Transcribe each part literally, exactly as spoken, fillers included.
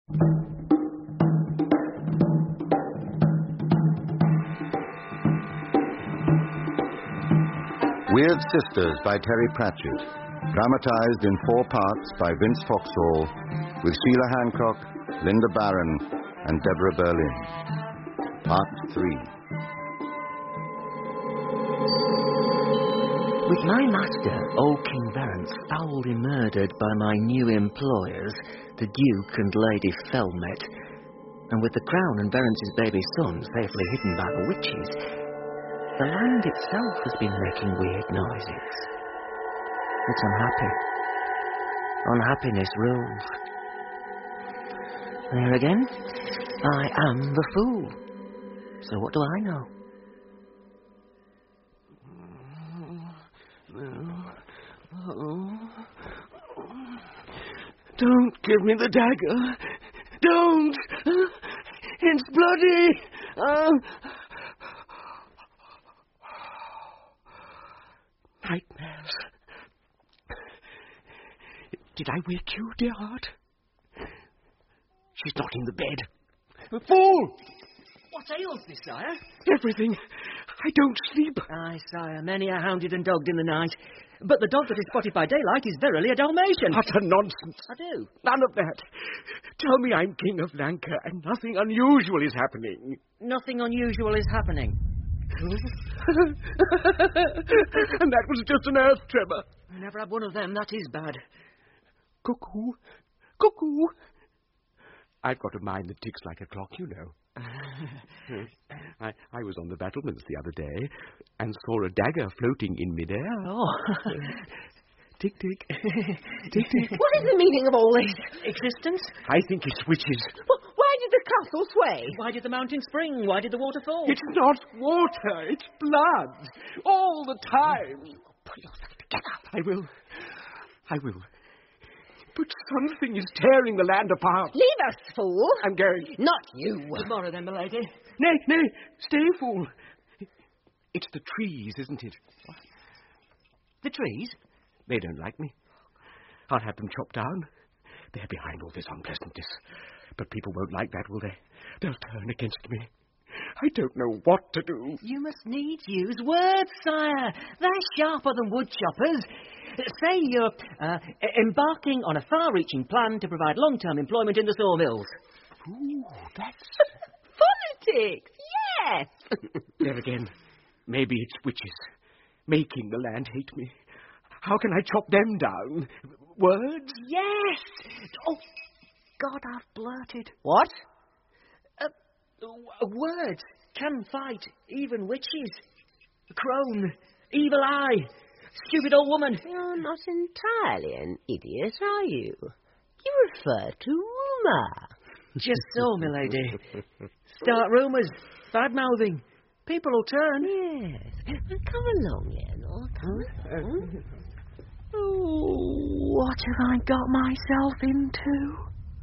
Weird Sisters by Terry Pratchett, dramatized in four parts by Vince Foxhall, with Sheila Hancock, Linda Barron, and Deborah Berlin. Part three. With my master, old King Verence, foully murdered by my new employers, the Duke and Lady Felmet, and with the crown and Verence's baby son safely hidden by the witches, the land itself has been making weird noises. It's unhappy. Unhappiness rules. There again, I am the fool. So what do I know? Don't give me the dagger. Don't. It's bloody. Uh... Nightmares. Did I wake you, dear heart? She's not in the bed. Fool! What ails thee, sire? Everything. I don't sleep. Aye, sire, many are hounded and dogged in the night. But the dog that is spotted by daylight is verily a Dalmatian. Utter nonsense. I do. None of that. Tell me I'm King of Lanka and nothing unusual is happening. Nothing unusual is happening. And that was just an earth tremor. I never had one of them. That is bad. Cuckoo. Cuckoo. I've got a mind that ticks like a clock, you know. I, I was on the battlements the other day and saw a dagger floating in midair. Oh. Tick, tick. Tick, tick. What is the meaning of all this? Existence? I think it's witches. Well, why did the castle sway? Why did the mountain spring? Why did the water fall? It's not water, it's blood. All the time. Pull yourself together. I will. I will. But something is tearing the land apart. Leave us, fool. I'm going. Not you. Tomorrow then, milady. Nay, nay, stay, fool. It's the trees, isn't it? What? The trees? They don't like me. I'll have them chopped down. They're behind all this unpleasantness. But people won't like that, will they? They'll turn against me. I don't know what to do. You must needs use words, sire. They're sharper than wood choppers. Say you're uh, embarking on a far-reaching plan to provide long-term employment in the sawmills. Ooh, that's... Politics, yes. There again. Maybe it's witches. Making the land hate me. How can I chop them down? Words? Yes. Oh, God, I've blurted. What? Uh, words can fight even witches. Crone, evil eye, stupid old woman. You're not entirely an idiot, are you? You refer to rumour. Just so, milady. Start rumours, bad-mouthing. People will turn. Yes. Well, come along, Leonor. Come along. Oh, what have I got myself into?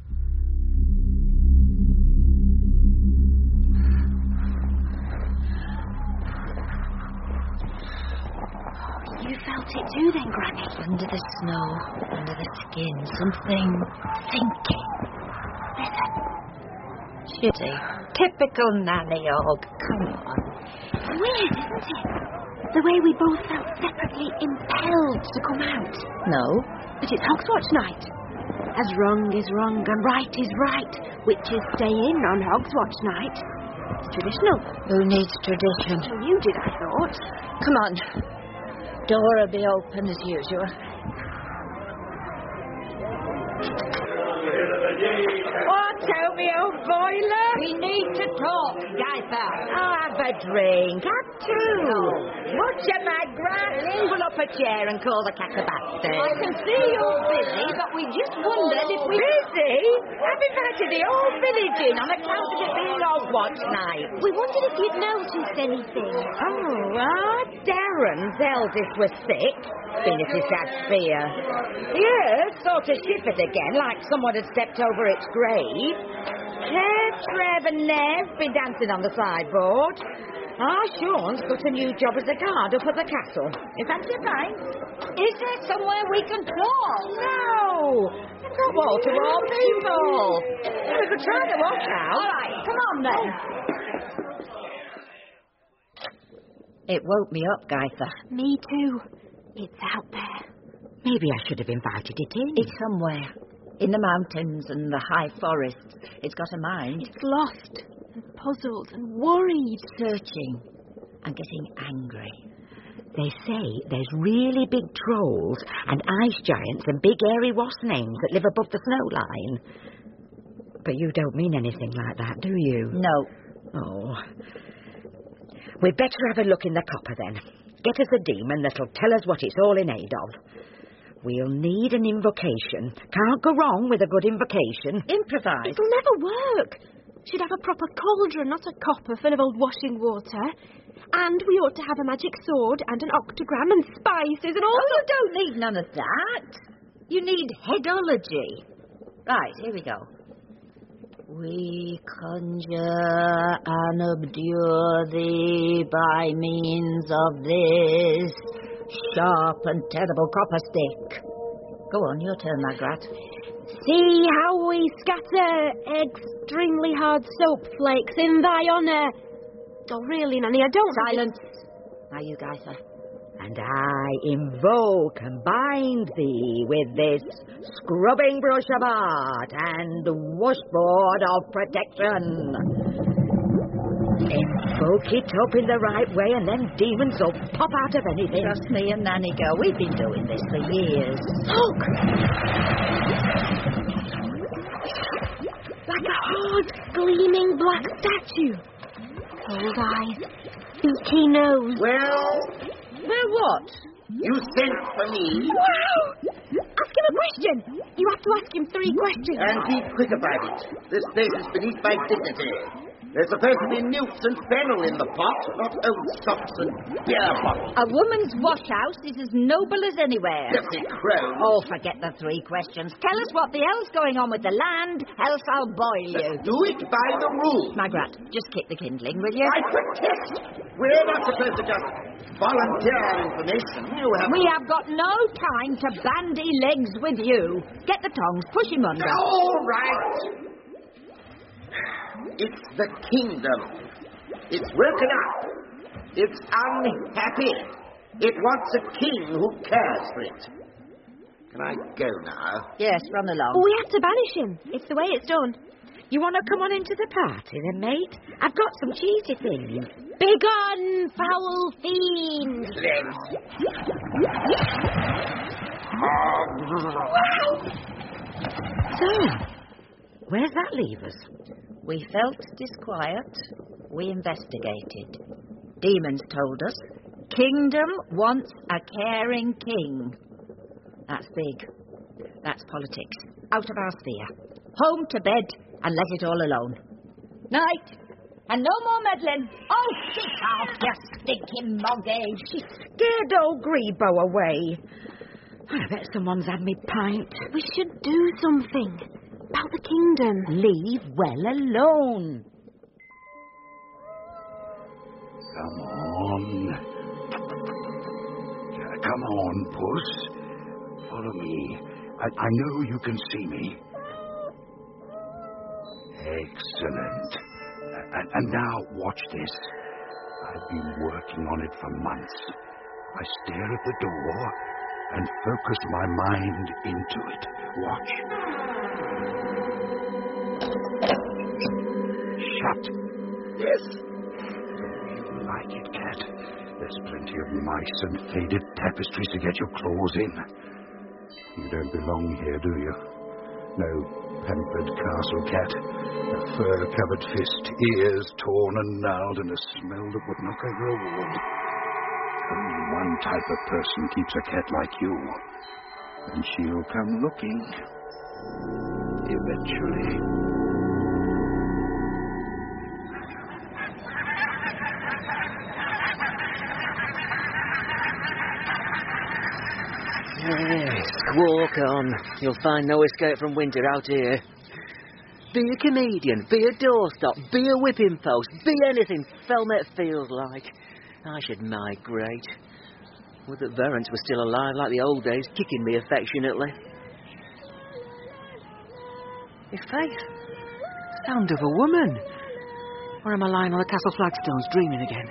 You felt it too then, Granny? Under the snow, under the skin, something thinking. Listen. Shitty. Typical nanny hog. Come on. Weird, isn't it? The way we both felt separately impelled to come out. No, but it's Hogswatch night. As wrong is wrong and right is right. Witches stay in on Hogswatch night. It's traditional. Who needs tradition? Well, you did, I thought. Come on. Door will be open as usual. What, tell me, old boiler? We need to talk, Guyper. I'll have a drink. Have two. Much of my Granny. Pull up a chair and call the cat back. I can see you're busy, but we just wondered if we... Busy? I've invited the whole village in on account of it being Hogswatch night. We wondered if you'd noticed anything. Oh, our Darren's eldest was sick. Been at his dad's spear. Yes, sort of shivered again, like someone had stepped over its grave. Kev, Trev and Nev been dancing on the sideboard. Ah, Sean's got a new job as a guard up at the castle. In fact, you're fine. Is there somewhere we can talk? No! I've got wall-to-wall people. could try the washout. All right, come on then. It woke me up, Guyther. Me too. It's out there. Maybe I should have invited it in. It's somewhere. In the mountains and the high forests. It's got a mind. It's lost and puzzled and worried. Searching and getting angry. They say there's really big trolls and ice giants and big airy wasnames that live above the snow line. But you don't mean anything like that, do you? No. Oh. We'd better have a look in the copper then. Get us a demon that'll tell us what it's all in aid of. We'll need an invocation. Can't go wrong with a good invocation. Improvise. It'll never work. Should have a proper cauldron, not a copper full of old washing water. And we ought to have a magic sword and an octagram and spices and all... Oh, you don't need none of that. You need headology. Right, here we go. We conjure and abjure thee by means of this sharp and terrible copper stick. Go on, your turn, Magrat. See how we scatter extremely hard soap flakes in thy honour. Oh, really, Nanny, I don't... Silence. Now you, Guyther. And I invoke and bind thee with this scrubbing brush of art and washboard of protection. Invoke it up in the right way and then demons will pop out of anything. Just me and Nanny girl. We've been doing this for years. Look! Like a hard, gleaming black statue. Cold eyes, beaky nose. Well... Well, what? You sent for me. Wow! Ask him a question. You have to ask him three questions. And be quick about it. This place is beneath my dignity. There's supposed to be newts and fennel in the pot, not old socks and beer bottles. A woman's washhouse is as noble as anywhere. Dirty crow. Oh, forget the three questions. Tell us what the hell's going on with the land, else I'll boil you. Let's do it by the rules. Magrat, just kick the kindling, will you? I protest. We're not supposed to just volunteer our information. You have... We have got no time to bandy legs with you. Get the tongs, push him under. All right. It's the kingdom. It's woken up. It's unhappy. It wants a king who cares for it. Can I go now? Yes, run along. We have to banish him. It's the way it's done. You want to come on into the party then, mate? I've got some cheesy things. Begone, foul fiend! So, where's that leave us? We felt disquiet. We investigated. Demons told us. Kingdom wants a caring king. That's big. That's politics. Out of our sphere. Home to bed and let it all alone. Night. And no more meddling. Oh, get off, you stinking moggy. She scared old Grebo away. I bet someone's had me pint. We should do something about the kingdom. Leave well alone. Come on. Come on, Puss. Follow me. I, I know you can see me. Excellent. And, and now, watch this. I've been working on it for months. I stare at the door and focus my mind into it. Watch. Shut. Yes. You like it, cat? There's plenty of mice and faded tapestries to get your claws in. You don't belong here, do you? No pampered castle cat. A fur-covered fist, ears torn and gnarled, and a smell that would knock over a wall. Only one type of person keeps a cat like you. And she'll come looking. Eventually. Yes, walk on. You'll find no escape from winter out here. Be a comedian, be a doorstop, be a whipping post, be anything Felmet feels like. I should migrate. Would that Verence were still alive like the old days, kicking me affectionately. His faith. Sound of a woman. Or am I lying on the castle flagstones dreaming again?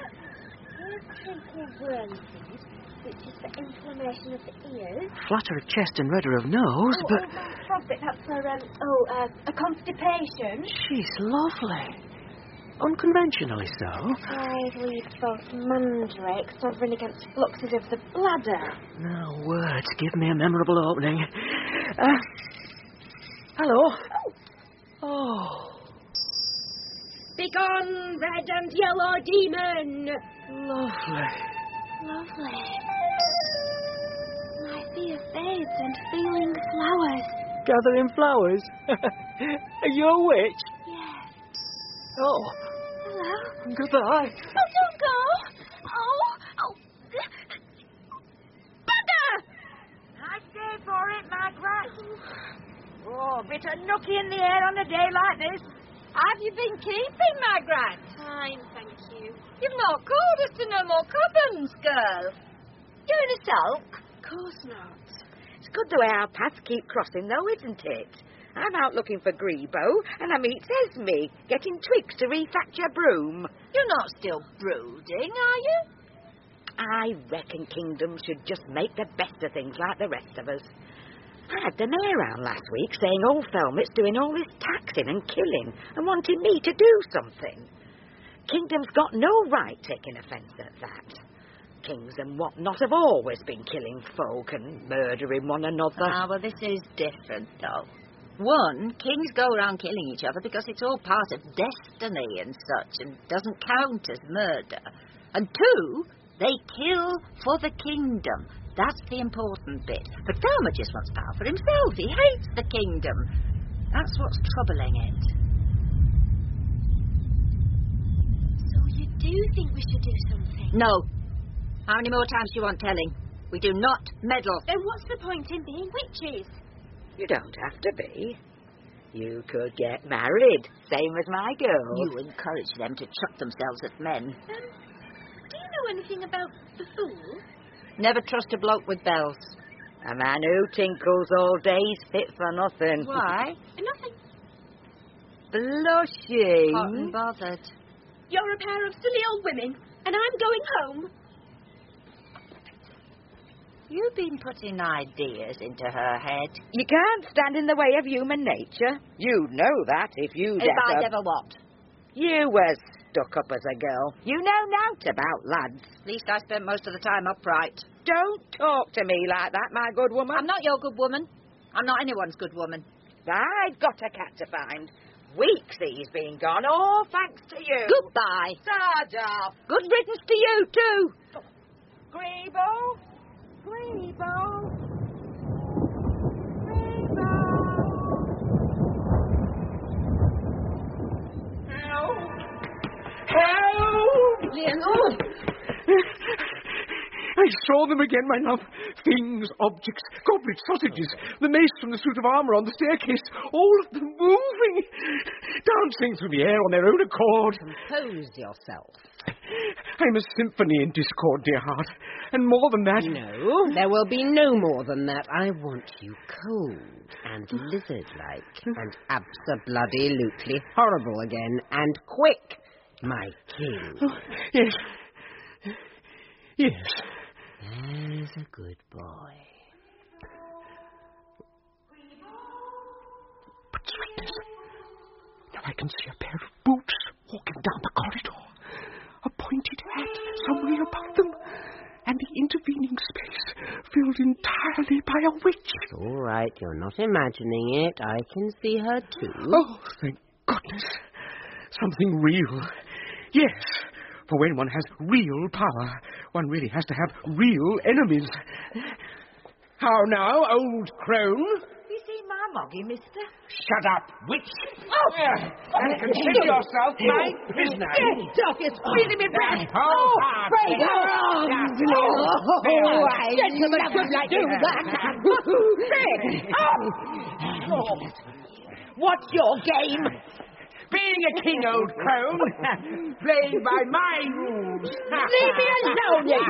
Which is for inflammation of the ears. Flatter of chest and redder of nose, Oh, but... oh, my trumpet, that's for, um, oh, uh, a constipation. She's lovely. Unconventionally so. Five leaves both mandrake, sovereign against fluxes of the bladder. No words give me a memorable opening. Uh, hello. Oh. Oh. Begone, red and yellow demon! Lovely. Lovely. I fear fades and feeling flowers. Gathering flowers? Are you a witch? Yes. Oh. Hello? Goodbye. Oh, don't go! Oh, oh. Bugger! I stay for it, Margaret. Oh, a bit of nookie in the air on a day like this. Have you been keeping, Margaret? Fine, thank you. You've not called us to no more cousins, girl. You in a sulk? Of course not. It's good the way our paths keep crossing, though, isn't it? I'm out looking for Grebo, and I meet Esme, getting twigs to refacture broom. You're not still brooding, are you? I reckon Kingdom should just make the best of things like the rest of us. I had the mayor round last week saying old Thelmet's doing all this taxing and killing and wanting me to do something. Kingdom's got no right taking offence at that. Kings and whatnot have always been killing folk and murdering one another. Ah, well, this is different, though. One, kings go around killing each other because it's all part of destiny and such and doesn't count as murder. And two, they kill for the kingdom. That's the important bit. But Thelma just wants power for himself. He hates the kingdom. That's what's troubling it. So you do think we should do something? No. How many more times do you want telling? We do not meddle. Then what's the point in being witches? You don't have to be. You could get married, same as my girls. You encourage them to chuck themselves at men. Um, do you know anything about the fool? Never trust a bloke with bells. A man who tinkles all day is fit for nothing. Why? Nothing. Blushing. Hot and bothered. You're a pair of silly old women, and I'm going home. You've been putting ideas into her head. You can't stand in the way of human nature. You'd know that if you'd If ever... I'd ever what? You were stuck up as a girl. You know naught about lads. At least I spent most of the time upright. Don't talk to me like that, my good woman. I'm not your good woman. I'm not anyone's good woman. I've got a cat to find. Weeks he's been gone, all thanks to you. Goodbye. Sarge off. Good riddance to you, too. Grebo? Grebo? Grebo? Help! Help! Leonard. I saw them again, my love. Things, objects, goblets, sausages, the mace from the suit of armour on the staircase, all of them moving, dancing through the air on their own accord. Compose yourself. I'm a symphony in discord, dear heart. And more than that... No, there will be no more than that. I want you cold and lizard-like and abso-bloody-lutely horrible again and quick, my king. Oh, yes. Yes. There's a good boy. But sweetness, now I can see a pair of boots walking down the corridor, a pointed hat somewhere above them, and the intervening space filled entirely by a witch. It's all right, you're not imagining it. I can see her too. Oh, thank goodness. Something real. Yes. For when one has real power, one really has to have real enemies. How now, old crone? You see my moggy, mister? Shut up, witch! Oh! And consider yourself my prisoner. Doc, it's feeling me back. Oh, break your arms, Leo. Oh, I gentlemen could like do that. Break. Oh. What's your game? Being a king, old crone, playing by my rules. Leave me alone, you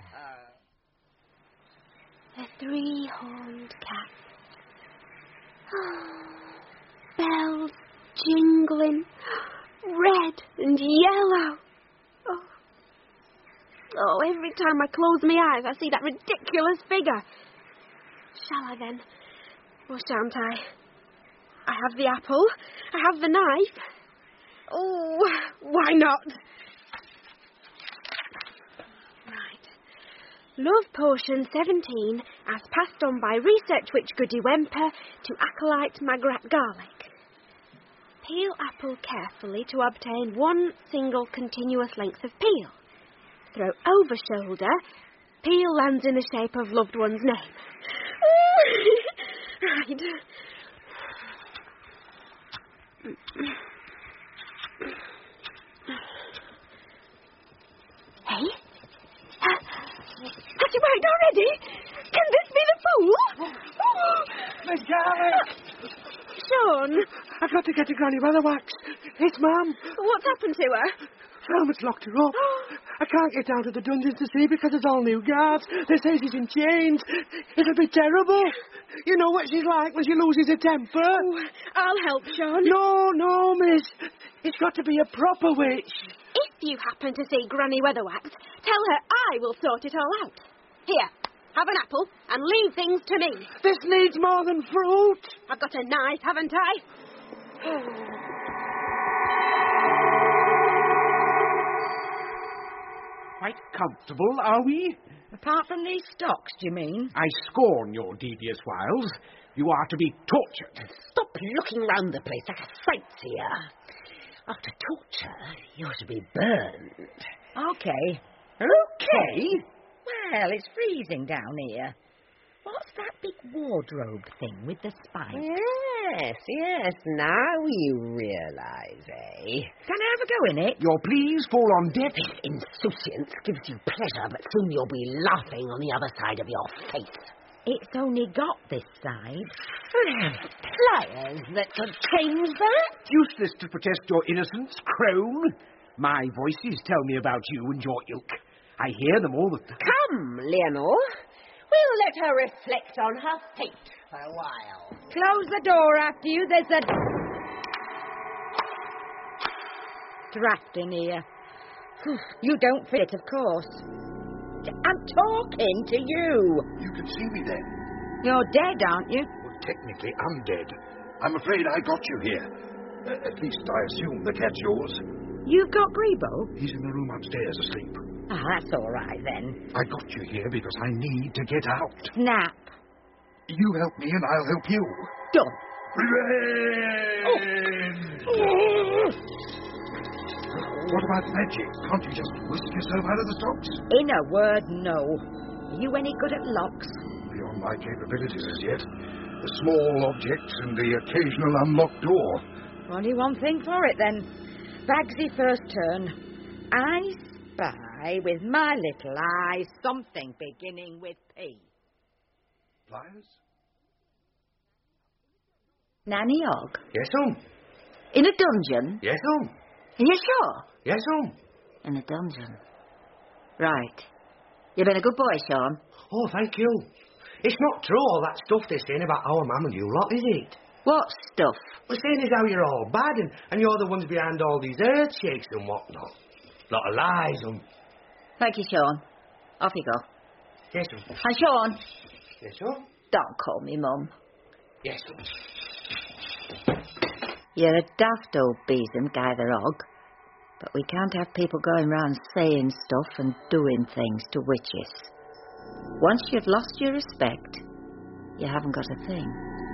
The three-horned cat. Bells jingling, red and yellow. Oh. oh, every time I close my eyes, I see that ridiculous figure. Shall I then? Or shan't I? I have the apple. I have the knife. Oh, why not? Right. Love Potion seventeen, as passed on by Research Witch Goody Wemper to Acolyte Magrat Garlic. Peel apple carefully to obtain one single continuous length of peel. Throw over shoulder. Peel lands in the shape of loved one's name. Right. Hey? Has he worked already? Can this be the fool? Miss Garlic! Sean! I've got to get to Granny Weatherwax. It's Mum. What's happened to her? Velvet's locked her up. I can't get down to the dungeons to see because there's all new guards. They say she's in chains. It'll be terrible. You know what she's like when she loses her temper. Oh, I'll help, Sean. No, no, miss. It's got to be a proper witch. If you happen to see Granny Weatherwax, tell her I will sort it all out. Here, have an apple and leave things to me. This needs more than fruit. I've got a knife, haven't I? Quite comfortable, are we? Apart from these stocks, do you mean? I scorn your devious wiles. You are to be tortured. Stop looking round the place like a sightseer. After torture, you're to be burned. Okay. Okay? Well, it's freezing down here. What's that big wardrobe thing with the spikes? Yes, yes, now you realise, eh? Can I have a go in it? Your pleas fall on deaf. This insouciance gives you pleasure, but soon you'll be laughing on the other side of your face. It's only got this side. Pliers that could change that? Useless to protest your innocence, crone. My voices tell me about you and your ilk. I hear them all the time. Come, Leonor. We'll let her reflect on her fate for a while. Close the door after you. There's a draft in here. You don't fit, of course. I'm talking to you. You can see me then. You're dead, aren't you? Well, technically, I'm dead. I'm afraid I got you here. Uh, at least I assume the cat's yours. You've got Grebo? He's in the room upstairs asleep. Ah, that's all right, then. I got you here because I need to get out. Snap. You help me and I'll help you. Done. Revenge! Oh. What about magic? Can't you just whisk yourself out of the stocks? In a word, no. Are you any good at locks? Beyond my capabilities as yet. The small objects and the occasional unlocked door. Only one thing for it, then. Bagsy first turn. I spy with my little eye something beginning with P. Pliers? Nanny Og? Yes, um. In a dungeon? Yes, um. Are you sure? Yes, um. In a dungeon. Right. You've been a good boy, Sean. Oh, thank you. It's not true all that stuff they're saying about our mum and you lot, is it? What stuff? We're saying is how you're all bad and, and you're the ones behind all these earthshakes and whatnot. Lot of lies, um. Thank you, Sean. Off you go. Yes, um. And Sean. Yes, um. Don't call me Mum. Yes, um. You're a daft old besom, Guy the Og. But we can't have people going round saying stuff and doing things to witches. Once you've lost your respect, you haven't got a thing.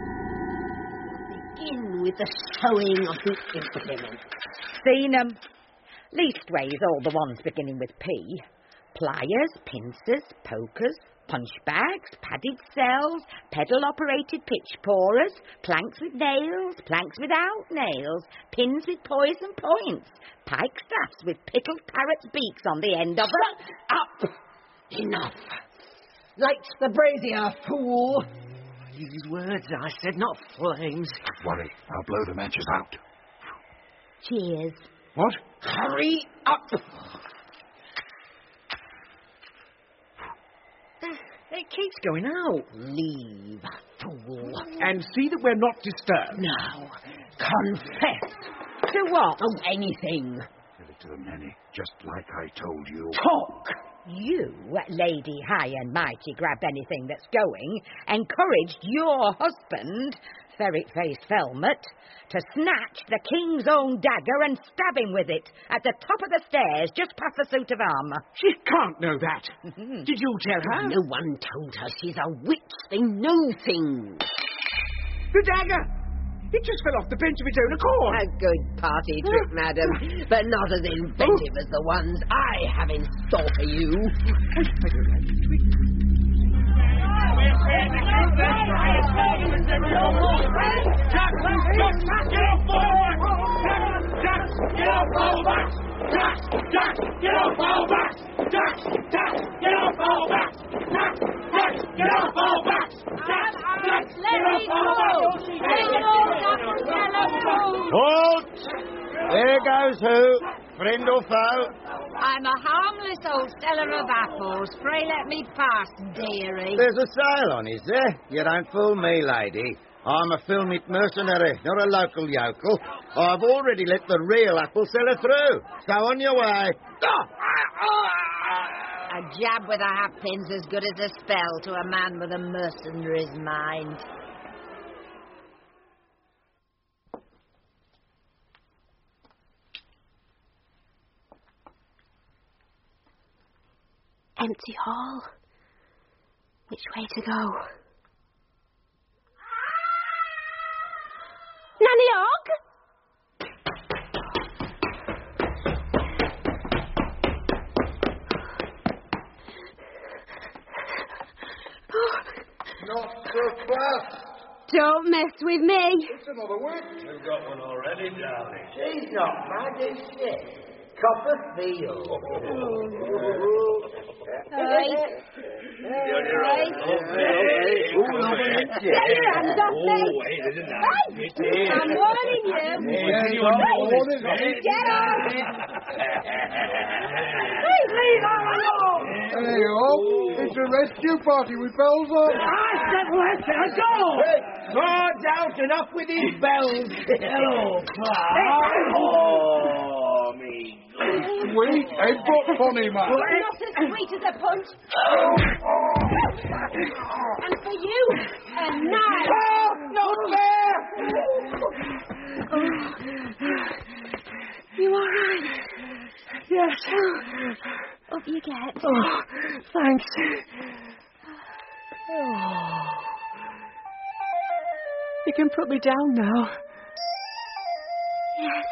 Begin with the showing of the implements. Seen 'em. Leastways all the ones beginning with P. Pliers, pincers, pokers, punch bags, padded cells, pedal-operated pitch pourers, planks with nails, planks without nails, pins with poison points, pike staffs with pickled parrots' beaks on the end of them. Up! Enough! Light the brazier, fool! Use words, I said, not flames. Don't worry, I'll blow the matches out. Cheers. What? Hurry up! Hey, it keeps going out. Leave, fool. And see that we're not disturbed. Now, confess. To what? Oh, anything. Give it to them, Nanny, just like I told you. Talk! You, Lady High and Mighty Grab Anything That's Going, encouraged your husband, Ferret-Faced Felmet, to snatch the king's own dagger and stab him with it at the top of the stairs just past the suit of armour. She can't know that. Did you tell her? No one told her she's a witch. They know things. The dagger! It just fell off the bench of its own accord. A good party trick, madam, but not as inventive as the ones I have in store for you. Jack, get off forward! Jack, get off all backs! Jack, Jack, get off all backs! Jack, Jack, get off all backs! Jack, Jack, get off all backs! Jack, Jack, get off all backs! Halt! There goes who? Friend or foe? I'm a harmless old seller of apples. Pray let me pass, dearie. There's a sale on, is there? You don't fool me, lady. I'm a filmic mercenary, not a local yokel. I've already let the real apple seller through. So on your way. A jab with a hatpin's as good as a spell to a man with a mercenary's mind. Empty hall. Which way to go? Nanny Og? Not so fast. Don't mess with me. It's another witch. You've got one already, darling. She's not mad, is she? Copper field. Right. Right. Get your hands off me. I'm warning you. Get off. Please leave her alone. Hey, oh, it's a rescue party with bells on. I said let her go! Swords out and up with these bells! Hello, Clark! Oh, me. Sweet, headbutt funny, man. Not as sweet as a punch. And for you, a knife. Oh, not fair! You all right? Yes. Up you get. Oh, thanks. Oh. You can put me down now. Yes.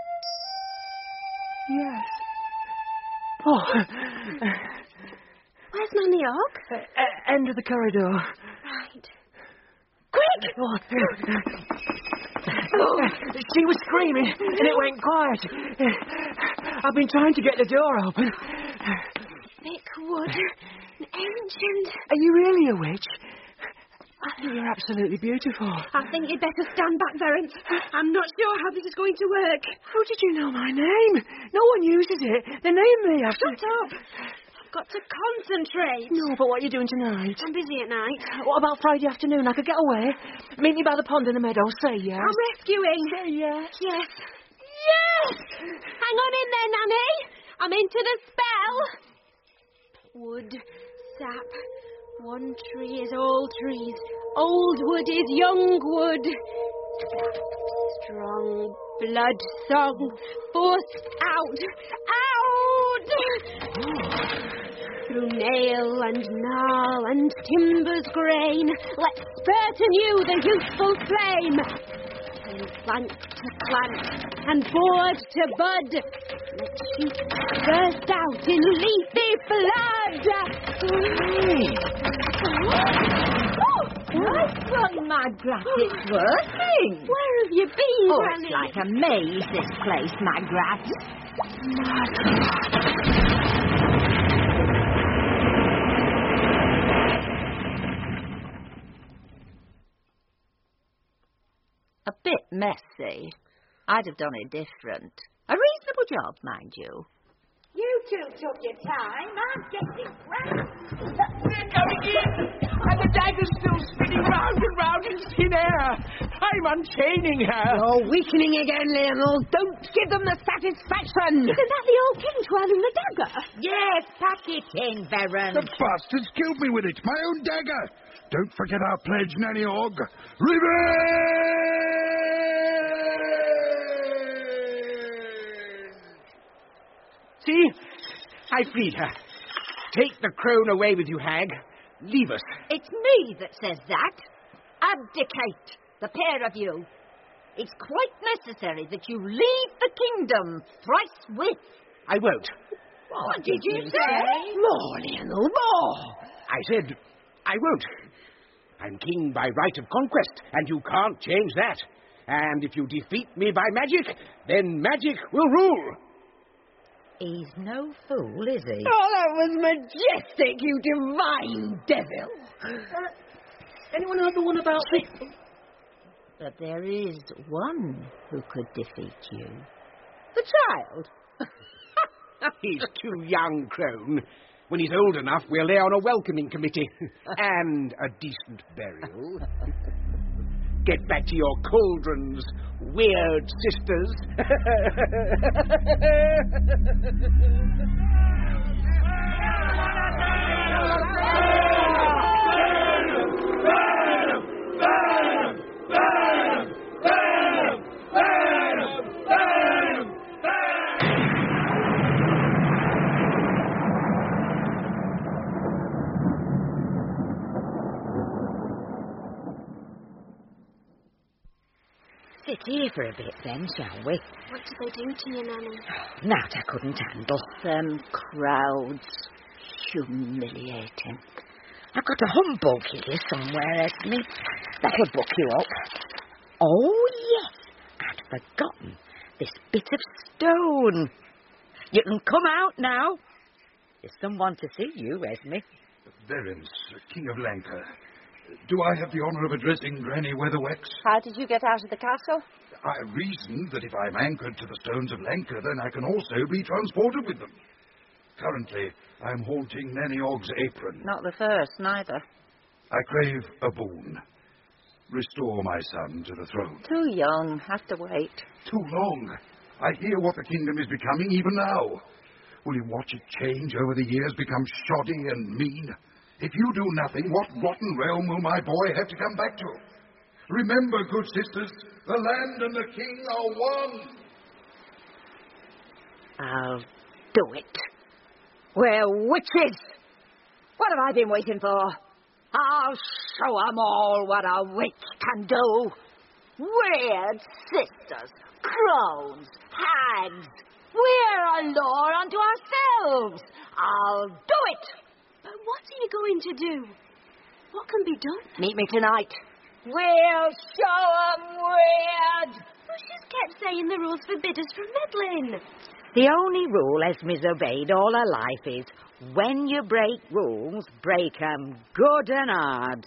Yes. Oh. Where's Nanny Og? Uh, uh, end of the corridor. Right. Quick! Oh. Oh. She was screaming, and it went quiet. I've been trying to get the door open. Thick wood. Ancient. Are you really a witch? I think you're absolutely beautiful. I think you'd better stand back, Verence. I'm not sure how this is going to work. How did you know my name? No one uses it. They name me after... Shut up. I've got to concentrate. No, but what are you doing tonight? I'm busy at night. What about Friday afternoon? I could get away. Meet me by the pond in the meadow. Say yes. I'm rescuing. Say yes. Yes. Yes! Hang on in there, Nanny. I'm into the spell. Wood, sap. One tree is all trees. Old wood is young wood. Strong blood song forced out. Out! Through nail and gnarl and timber's grain, let's spurt anew the youthful flame. From plant to plant and board to bud, let shoots burst out in leafy flood. Oh, nice one, Magrat. It's working. Where have you been, Oh, Granny? it's like a maze, this place, Magrat. A bit messy. I'd have done it different. A reasonable job, mind you. You two took your time. I'm getting round. We're going in, and the dagger's still spinning round and round in thin air. I'm unchaining her. You're weakening again, Lionel. Don't give them the satisfaction. Isn't that the old king twirling the dagger? Yes, pack it in, Baron. The bastards killed me with it. My own dagger. Don't forget our pledge, Nanny Og. Revenge! See? I freed her. Take the crown away with you, hag. Leave us. It's me that says that. Abdicate, the pair of you. It's quite necessary that you leave the kingdom thrice with. I won't. What did you say? More, Lionel, more. I said I won't. I'm king by right of conquest, and you can't change that. And if you defeat me by magic, then magic will rule. He's no fool, is he? Oh, that was majestic, you divine devil. Uh, anyone heard the one about me? But there is one who could defeat you. The child? He's too young, Crone. When he's old enough, we'll lay on a welcoming committee. And a decent burial. Get back to your cauldrons, weird sisters. Sit here for a bit then, shall we? What did they do to you, Nanny? That I couldn't handle. Them crowds. Humiliating. I've got a humbug here somewhere, Esme. That'll buck you up. Oh, yes. I'd forgotten this bit of stone. You can come out now. There's someone to see you, Esme. Verence, King of Lancre. Do I have the honour of addressing Granny Weatherwax? How did you get out of the castle? I reasoned that if I'm anchored to the stones of Lancre, then I can also be transported with them. Currently, I'm haunting Nanny Og's apron. Not the first, neither. I crave a boon. Restore my son to the throne. Too young. Have to wait. Too long. I hear what the kingdom is becoming even now. Will you watch it change over the years, become shoddy and mean? If you do nothing, what rotten realm will my boy have to come back to? Remember, good sisters, the land and the king are one. I'll do it. We're witches. What have I been waiting for? I'll show 'em all what a witch can do. Weird sisters, crones, hags. We're a law unto ourselves. I'll do it. But what are you going to do? What can be done? Meet me tonight. We'll show 'em weird. Well, she's kept saying the rules forbid us from meddling. The only rule Esme's obeyed all her life is, when you break rules, break 'em good and hard.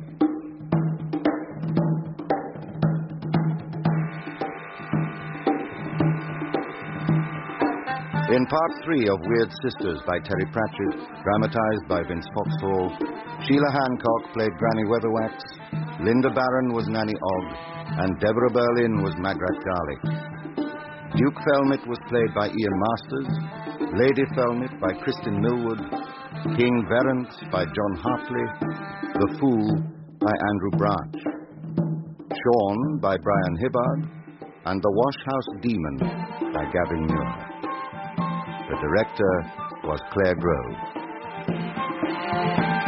In part three of Weird Sisters by Terry Pratchett, dramatized by Vince Foxhall, Sheila Hancock played Granny Weatherwax, Linda Barron was Nanny Og, and Deborah Berlin was Magrat Garlick. Duke Felmet was played by Ian Masters, Lady Felmet by Kristen Millwood, King Verence by John Hartley, The Fool by Andrew Branch, Sean by Brian Hibbard, and The Washhouse Demon by Gavin Muir. The director was Claire Grove.